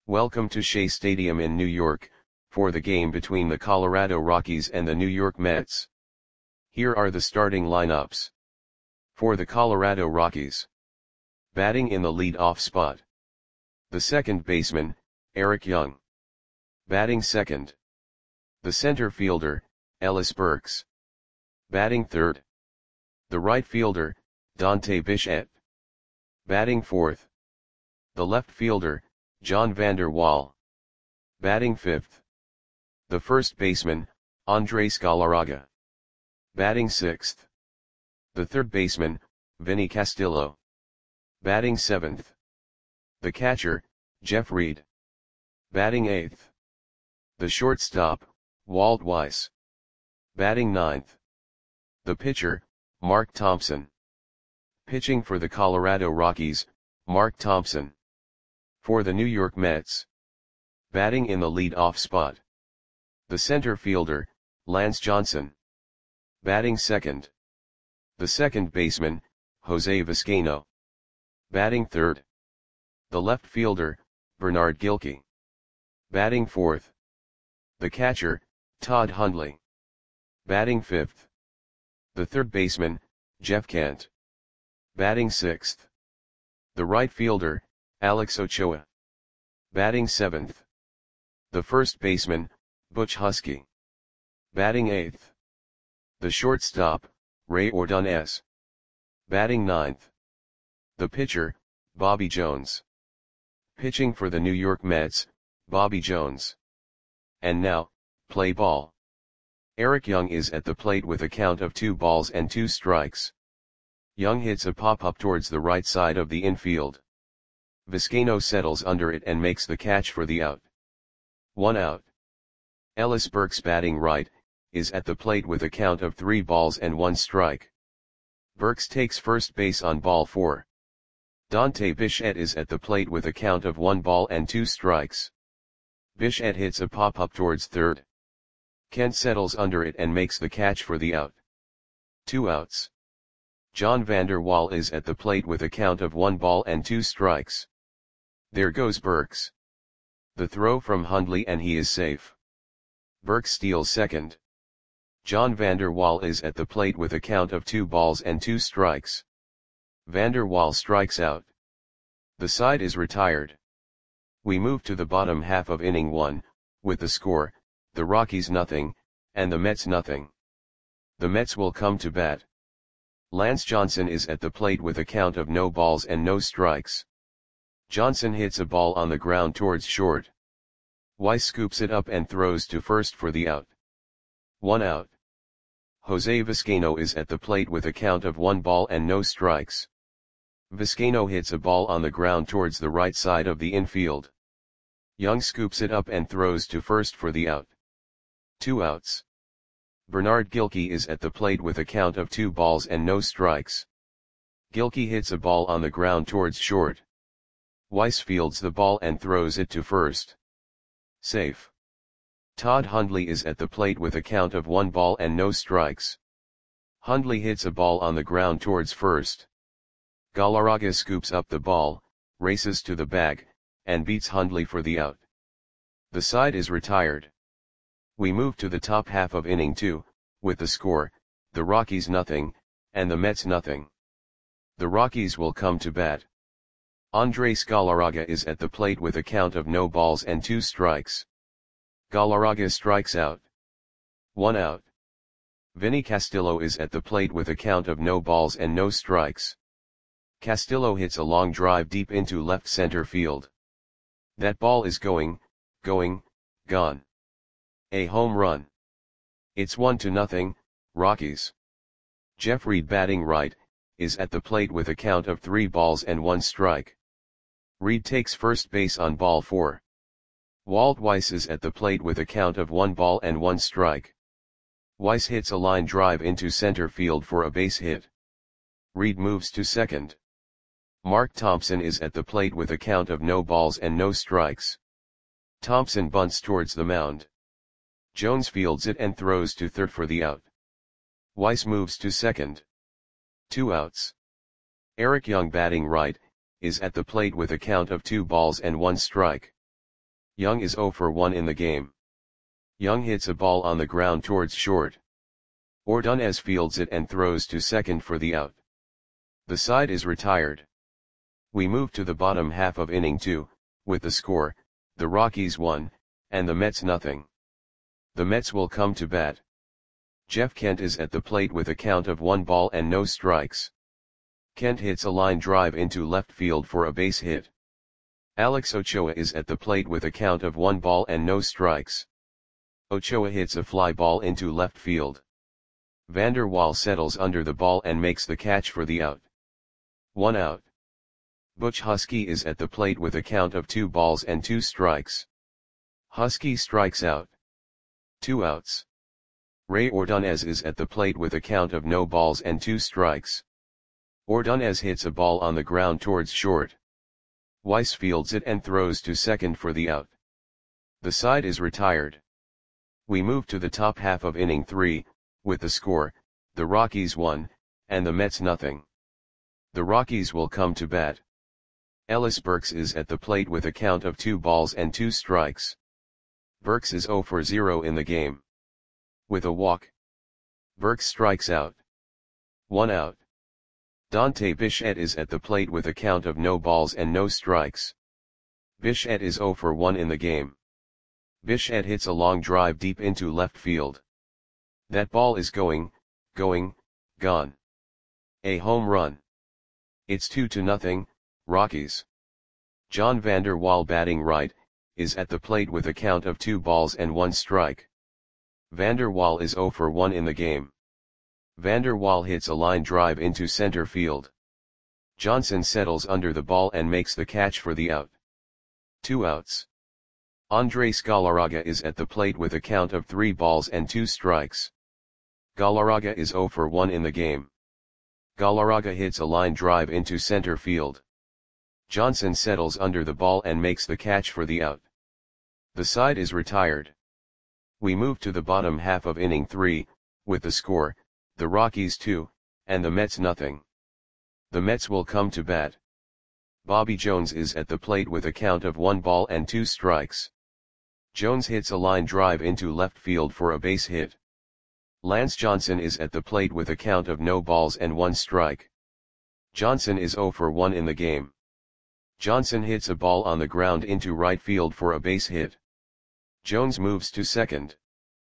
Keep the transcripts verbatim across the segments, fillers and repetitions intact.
Welcome to Shea Stadium in New York, for the game between the Colorado Rockies and the New York Mets. Here are the starting lineups. For the Colorado Rockies. Batting in the lead-off spot. The second baseman, Eric Young. Batting second. The center fielder, Ellis Burks. Batting third. The right fielder, Dante Bichette. Batting fourth. The left fielder, John Vander Wal. Batting fifth. The first baseman, Andres Galarraga. Batting sixth. The third baseman, Vinny Castillo. Batting seventh. The catcher, Jeff Reed. Batting eighth. The shortstop, Walt Weiss. Batting ninth. The pitcher, Mark Thompson. Pitching for the Colorado Rockies, Mark Thompson. For the New York Mets. Batting in the lead-off spot. The center fielder, Lance Johnson. Batting second. The second baseman, Jose Vizcaino. Batting third. The left fielder, Bernard Gilkey. Batting fourth. The catcher, Todd Hundley. Batting fifth. The third baseman, Jeff Kent. Batting sixth. The right fielder, Alex Ochoa. Batting seventh. The first baseman, Butch Husky. Batting eighth. The shortstop, Ray Ordonez. Batting ninth. The pitcher, Bobby Jones. Pitching for the New York Mets, Bobby Jones. And now, play ball. Eric Young is at the plate with a count of two balls and two strikes. Young hits a pop-up towards the right side of the infield. Vizcaino settles under it and makes the catch for the out. One out. Ellis Burks, batting right, is at the plate with a count of three balls and one strike. Burks takes first base on ball four. Dante Bichette is at the plate with a count of one ball and two strikes. Bichette hits a pop-up towards third. Kent settles under it and makes the catch for the out. Two outs. John Vander Wal is at the plate with a count of one ball and two strikes. There goes Burks. The throw from Hundley and he is safe. Burks steals second. John Vander Wal is at the plate with a count of two balls and two strikes. Vander Wal strikes out. The side is retired. We move to the bottom half of inning one, with the score, the Rockies nothing, and the Mets nothing. The Mets will come to bat. Lance Johnson is at the plate with a count of no balls and no strikes. Johnson hits a ball on the ground towards short. Weiss scoops it up and throws to first for the out. One out. Jose Vizcaino is at the plate with a count of one ball and no strikes. Vizcaino hits a ball on the ground towards the right side of the infield. Young scoops it up and throws to first for the out. Two outs. Bernard Gilkey is at the plate with a count of two balls and no strikes. Gilkey hits a ball on the ground towards short. Weiss fields the ball and throws it to first. Safe. Todd Hundley is at the plate with a count of one ball and no strikes. Hundley hits a ball on the ground towards first. Galarraga scoops up the ball, races to the bag, and beats Hundley for the out. The side is retired. We move to the top half of inning two, with the score, the Rockies nothing, and the Mets nothing. The Rockies will come to bat. Andres Galarraga is at the plate with a count of no balls and two strikes. Galarraga strikes out. One out. Vinny Castillo is at the plate with a count of no balls and no strikes. Castillo hits a long drive deep into left center field. That ball is going, going, gone. A home run. It's one to nothing, Rockies. Jeff Reed, batting right, is at the plate with a count of three balls and one strike. Reed takes first base on ball four. Walt Weiss is at the plate with a count of one ball and one strike. Weiss hits a line drive into center field for a base hit. Reed moves to second. Mark Thompson is at the plate with a count of no balls and no strikes. Thompson bunts towards the mound. Jones fields it and throws to third for the out. Weiss moves to second. Two outs. Eric Young, batting right, is at the plate with a count of two balls and one strike. Young is zero for one in the game. Young hits a ball on the ground towards short. Ordonez fields it and throws to second for the out. The side is retired. We move to the bottom half of inning two, with the score, the Rockies one, and the Mets nothing. The Mets will come to bat. Jeff Kent is at the plate with a count of one ball and no strikes. Kent hits a line drive into left field for a base hit. Alex Ochoa is at the plate with a count of one ball and no strikes. Ochoa hits a fly ball into left field. Vander Waal settles under the ball and makes the catch for the out. One out. Butch Husky is at the plate with a count of two balls and two strikes. Husky strikes out. Two outs. Ray Ordonez is at the plate with a count of no balls and two strikes. Ordonez hits a ball on the ground towards short. Weiss fields it and throws to second for the out. The side is retired. We move to the top half of inning three, with the score, the Rockies one, and the Mets nothing. The Rockies will come to bat. Ellis Burks is at the plate with a count of two balls and two strikes. Burks is zero for zero in the game. With a walk. Burks strikes out. One out. Dante Bichette is at the plate with a count of no balls and no strikes. Bichette is zero for one in the game. Bichette hits a long drive deep into left field. That ball is going, going, gone. A home run. It's two to nothing, Rockies. John Vander Waal batting right, is at the plate with a count of two balls and one strike. Vander Waal is zero for one in the game. Vander Waal hits a line drive into center field. Johnson settles under the ball and makes the catch for the out. Two outs. Andres Galarraga is at the plate with a count of three balls and two strikes. Galarraga is zero for one in the game. Galarraga hits a line drive into center field. Johnson settles under the ball and makes the catch for the out. The side is retired. We move to the bottom half of inning three, with the score, the Rockies two, and the Mets nothing. The Mets will come to bat. Bobby Jones is at the plate with a count of one ball and two strikes. Jones hits a line drive into left field for a base hit. Lance Johnson is at the plate with a count of no balls and one strike. Johnson is zero for one in the game. Johnson hits a ball on the ground into right field for a base hit. Jones moves to second.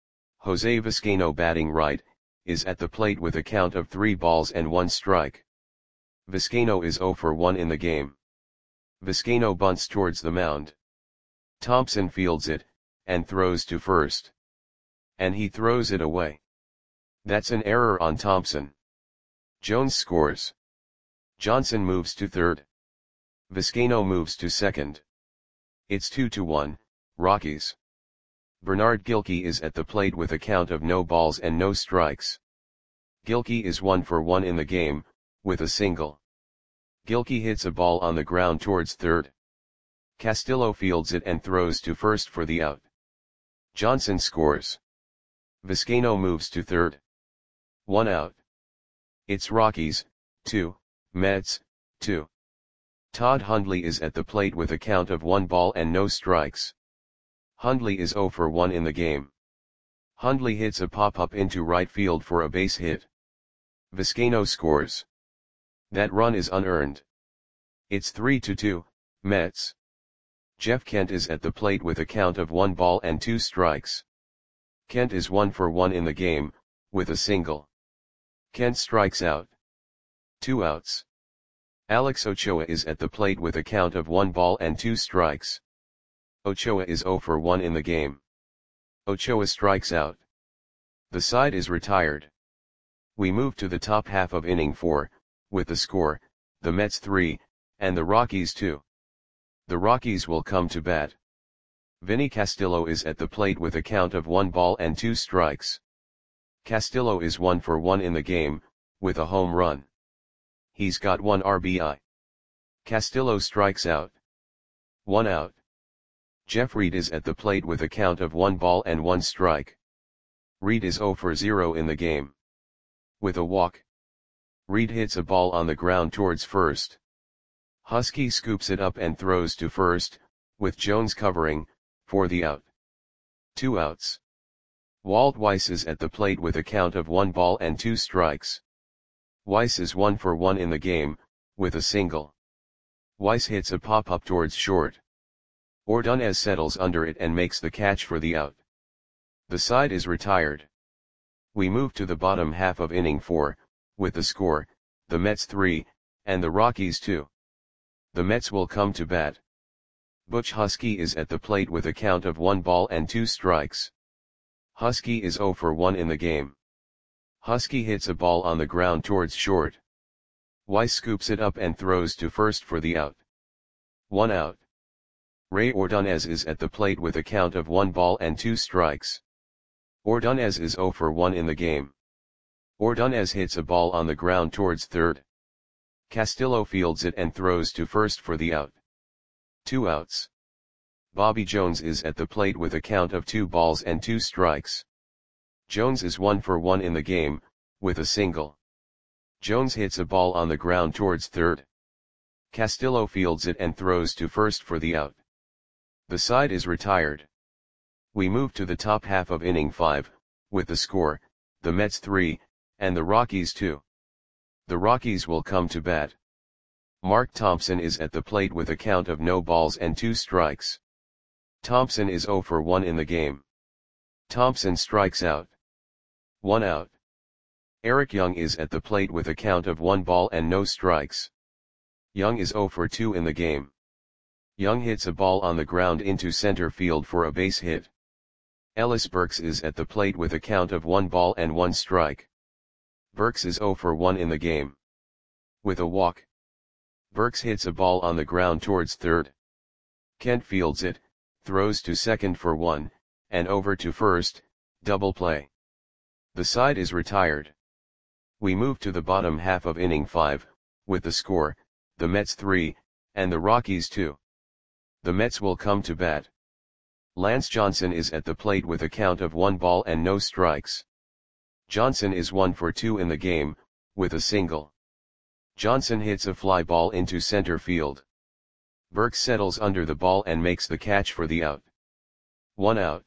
Jose Vizcaino batting right, is at the plate with a count of three balls and one strike. Vizcaino is zero for one in the game. Vizcaino bunts towards the mound. Thompson fields it, and throws to first. And he throws it away. That's an error on Thompson. Jones scores. Johnson moves to third. Vizcaino moves to second. It's two to one, Rockies. Bernard Gilkey is at the plate with a count of no balls and no strikes. Gilkey is one for one in the game, with a single. Gilkey hits a ball on the ground towards third. Castillo fields it and throws to first for the out. Johnson scores. Vizcaino moves to third. One out. It's Rockies, two, Mets, two. Todd Hundley is at the plate with a count of one ball and no strikes. Hundley is zero for one in the game. Hundley hits a pop-up into right field for a base hit. Vizcaino scores. That run is unearned. It's three to two, Mets. Jeff Kent is at the plate with a count of one ball and two strikes. Kent is one for one in the game, with a single. Kent strikes out. Two outs. Alex Ochoa is at the plate with a count of one ball and two strikes. Ochoa is zero for one in the game. Ochoa strikes out. The side is retired. We move to the top half of inning four, with the score, the Mets three, and the Rockies two. The Rockies will come to bat. Vinny Castillo is at the plate with a count of one ball and two strikes. Castillo is one for one in the game, with a home run. He's got one R B I. Castillo strikes out. One out. Jeff Reed is at the plate with a count of one ball and one strike. Reed is zero for zero in the game. With a walk. Reed hits a ball on the ground towards first. Husky scoops it up and throws to first, with Jones covering, for the out. Two outs. Walt Weiss is at the plate with a count of one ball and two strikes. Weiss is one for one in the game, with a single. Weiss hits a pop-up towards short. Ordonez settles under it and makes the catch for the out. The side is retired. We move to the bottom half of inning four, with the score, the Mets three, and the Rockies two. The Mets will come to bat. Butch Husky is at the plate with a count of one ball and two strikes. Husky is zero for one in the game. Husky hits a ball on the ground towards short. Weiss scoops it up and throws to first for the out. One out. Ray Ordonez is at the plate with a count of one ball and two strikes. Ordonez is zero for one in the game. Ordonez hits a ball on the ground towards third. Castillo fields it and throws to first for the out. Two outs. Bobby Jones is at the plate with a count of two balls and two strikes. Jones is one for one in the game, with a single. Jones hits a ball on the ground towards third. Castillo fields it and throws to first for the out. The side is retired. We move to the top half of inning five, with the score, the Mets three, and the Rockies two. The Rockies will come to bat. Mark Thompson is at the plate with a count of no balls and two strikes. Thompson is zero for one in the game. Thompson strikes out. One out. Eric Young is at the plate with a count of one ball and no strikes. Young is zero for two in the game. Young hits a ball on the ground into center field for a base hit. Ellis Burks is at the plate with a count of one ball and one strike. Burks is zero for one in the game. With a walk. Burks hits a ball on the ground towards third. Kent fields it, throws to second for one, and over to first, double play. The side is retired. We move to the bottom half of inning five, with the score, the Mets three, and the Rockies two. The Mets will come to bat. Lance Johnson is at the plate with a count of one ball and no strikes. Johnson is one for two in the game, with a single. Johnson hits a fly ball into center field. Burks settles under the ball and makes the catch for the out. One out.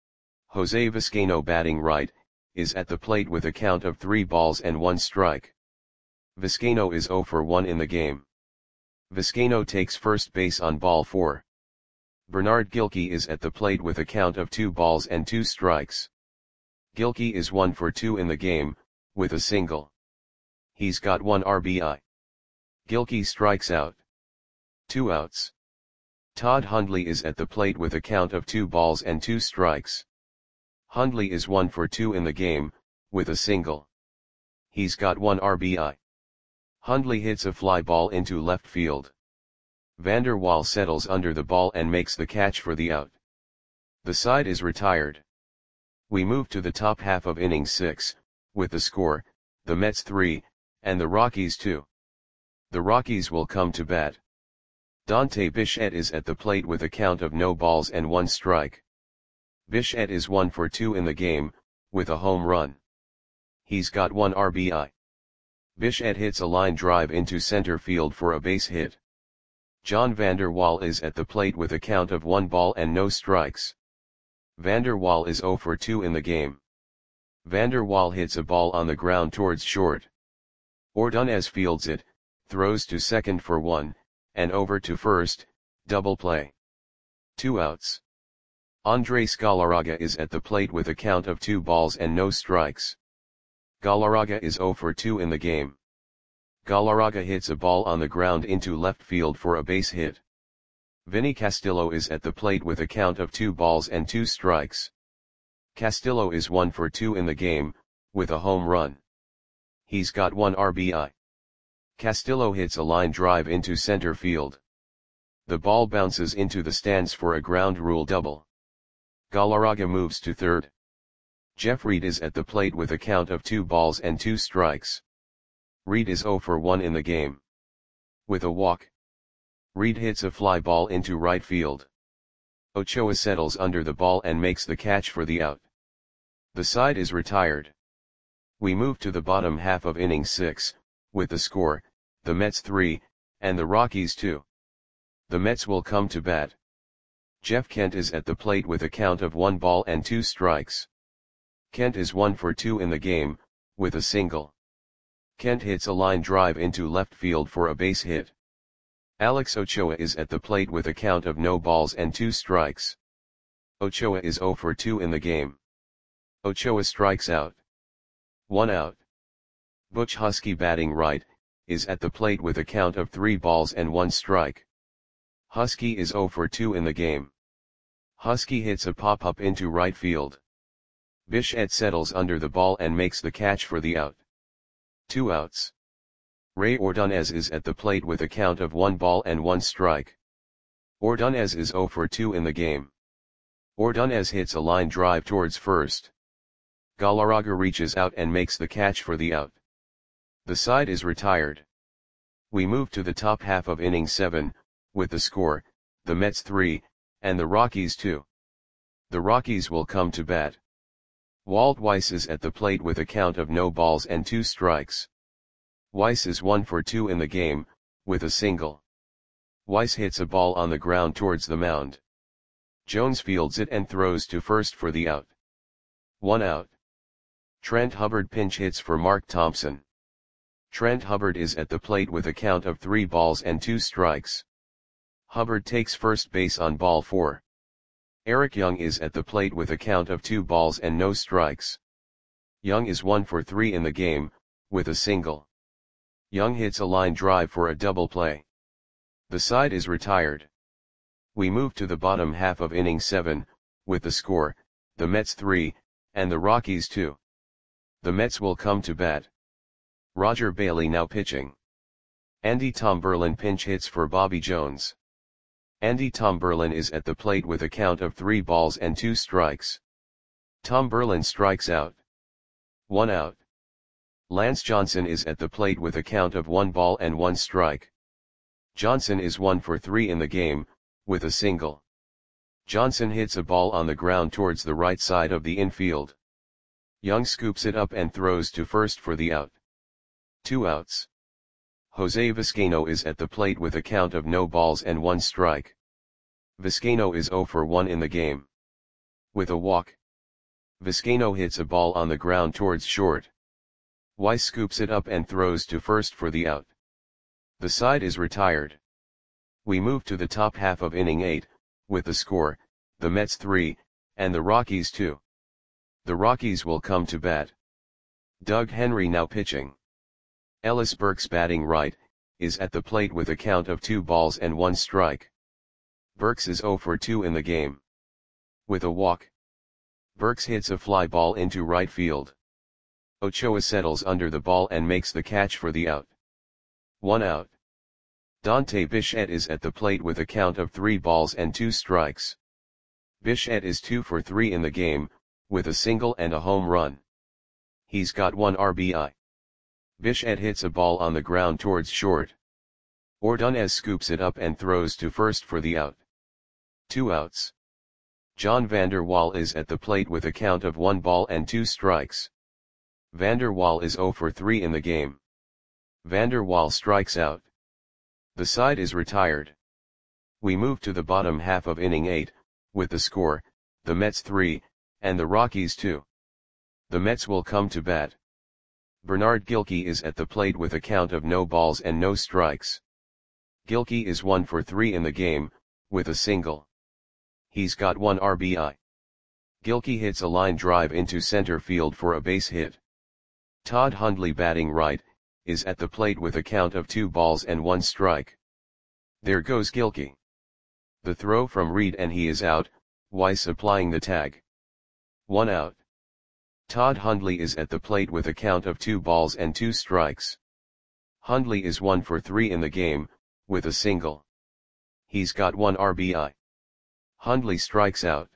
Jose Vizcaino, batting right, is at the plate with a count of three balls and one strike. Vizcaino is zero for one in the game. Vizcaino takes first base on ball four. Bernard Gilkey is at the plate with a count of two balls and two strikes. Gilkey is one for two in the game, with a single. He's got one R B I. Gilkey strikes out. Two outs. Todd Hundley is at the plate with a count of two balls and two strikes. Hundley is one for two in the game, with a single. He's got one R B I. Hundley hits a fly ball into left field. Vander Waal settles under the ball and makes the catch for the out. The side is retired. We move to the top half of inning six, with the score, the Mets three, and the Rockies two. The Rockies will come to bat. Dante Bichette is at the plate with a count of no balls and one strike. Bichette is one for two in the game, with a home run. He's got one R B I. Bichette hits a line drive into center field for a base hit. John Vander Waal is at the plate with a count of one ball and no strikes. Vander Waal is zero for two in the game. Vander Waal hits a ball on the ground towards short. Ordonez fields it, throws to second for one, and over to first, double play. Two outs. Andres Galarraga is at the plate with a count of two balls and no strikes. Galarraga is zero for two in the game. Galarraga hits a ball on the ground into left field for a base hit. Vinny Castillo is at the plate with a count of two balls and two strikes. Castillo is one for two in the game, with a home run. He's got one R B I. Castillo hits a line drive into center field. The ball bounces into the stands for a ground rule double. Galarraga moves to third. Jeff Reed is at the plate with a count of two balls and two strikes. Reed is zero for one in the game. With a walk. Reed hits a fly ball into right field. Ochoa settles under the ball and makes the catch for the out. The side is retired. We move to the bottom half of inning six, with the score, the Mets three, and the Rockies two. The Mets will come to bat. Jeff Kent is at the plate with a count of one ball and two strikes. Kent is one for two in the game, with a single. Kent hits a line drive into left field for a base hit. Alex Ochoa is at the plate with a count of no balls and two strikes. Ochoa is zero for two in the game. Ochoa strikes out. One out. Butch Husky, batting right, is at the plate with a count of three balls and one strike. Husky is zero for two in the game. Husky hits a pop-up into right field. Bichette settles under the ball and makes the catch for the out. Two outs. Ray Ordonez is at the plate with a count of one ball and one strike. Ordonez is zero for two in the game. Ordonez hits a line drive towards first. Galarraga reaches out and makes the catch for the out. The side is retired. We move to the top half of inning seven, with the score, the Mets three, and the Rockies two. The Rockies will come to bat. Walt Weiss is at the plate with a count of no balls and two strikes. Weiss is one for two in the game, with a single. Weiss hits a ball on the ground towards the mound. Jones fields it and throws to first for the out. One out. Trent Hubbard pinch hits for Mark Thompson. Trent Hubbard is at the plate with a count of three balls and two strikes. Hubbard takes first base on ball four. Eric Young is at the plate with a count of two balls and no strikes. Young is one for three in the game, with a single. Young hits a line drive for a double play. The side is retired. We move to the bottom half of inning seven, with the score, the Mets three, and the Rockies two. The Mets will come to bat. Roger Bailey now pitching. Andy Tomberlin pinch hits for Bobby Jones. Andy Tomberlin is at the plate with a count of three balls and two strikes. Tomberlin strikes out. One out. Lance Johnson is at the plate with a count of one ball and one strike. Johnson is one for three in the game, with a single. Johnson hits a ball on the ground towards the right side of the infield. Young scoops it up and throws to first for the out. Two outs. Jose Vizcaino is at the plate with a count of no balls and one strike. Vizcaino is zero for one in the game. With a walk. Vizcaino hits a ball on the ground towards short. Weiss scoops it up and throws to first for the out. The side is retired. We move to the top half of inning eight, with the score, the Mets three, and the Rockies two. The Rockies will come to bat. Doug Henry now pitching. Ellis Burks, batting right, is at the plate with a count of two balls and one strike. Burks is zero for two in the game. With a walk. Burks hits a fly ball into right field. Ochoa settles under the ball and makes the catch for the out. One out. Dante Bichette is at the plate with a count of three balls and two strikes. Bichette is two for three in the game, with a single and a home run. He's got one R B I. Bichette hits a ball on the ground towards short. Ordonez scoops it up and throws to first for the out. Two outs. John Vander Wal is at the plate with a count of one ball and two strikes. Vander Wal is zero for three in the game. Vander Wal strikes out. The side is retired. We move to the bottom half of inning eight, with the score, the Mets three, and the Rockies two. The Mets will come to bat. Bernard Gilkey is at the plate with a count of no balls and no strikes. Gilkey is one for three in the game, with a single. He's got one R B I. Gilkey hits a line drive into center field for a base hit. Todd Hundley, batting right, is at the plate with a count of two balls and one strike. There goes Gilkey. The throw from Reed and he is out, Weiss applying the tag. One out. Todd Hundley is at the plate with a count of two balls and two strikes. Hundley is one for three in the game, with a single. He's got one R B I. Hundley strikes out.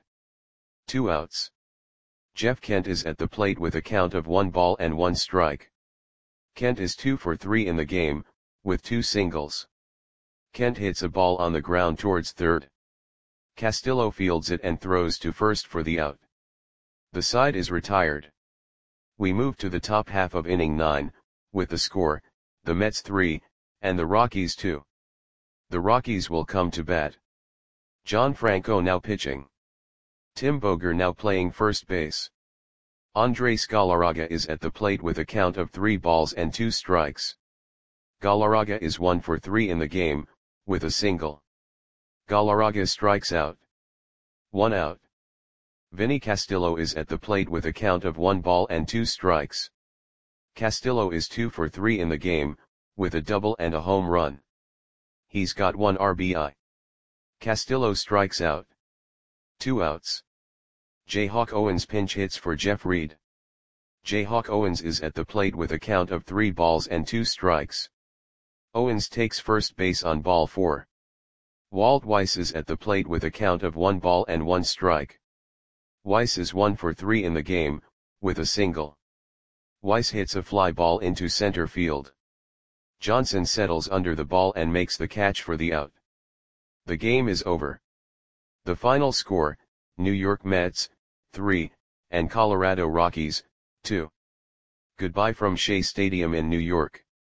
Two outs. Jeff Kent is at the plate with a count of one ball and one strike. Kent is two for three in the game, with two singles. Kent hits a ball on the ground towards third. Castillo fields it and throws to first for the out. The side is retired. We move to the top half of inning nine, with the score, the Mets three, and the Rockies two. The Rockies will come to bat. John Franco now pitching. Tim Boger now playing first base. Andres Galarraga is at the plate with a count of three balls and two strikes. Galarraga is one for three in the game, with a single. Galarraga strikes out. One out. Vinny Castillo is at the plate with a count of one ball and two strikes. Castillo is two for three in the game, with a double and a home run. He's got one R B I. Castillo strikes out. Two outs. Jayhawk Owens pinch hits for Jeff Reed. Jayhawk Owens is at the plate with a count of three balls and two strikes. Owens takes first base on ball four. Walt Weiss is at the plate with a count of one ball and one strike. Weiss is one for three in the game, with a single. Weiss hits a fly ball into center field. Johnson settles under the ball and makes the catch for the out. The game is over. The final score, New York Mets, three, and Colorado Rockies, two. Goodbye from Shea Stadium in New York.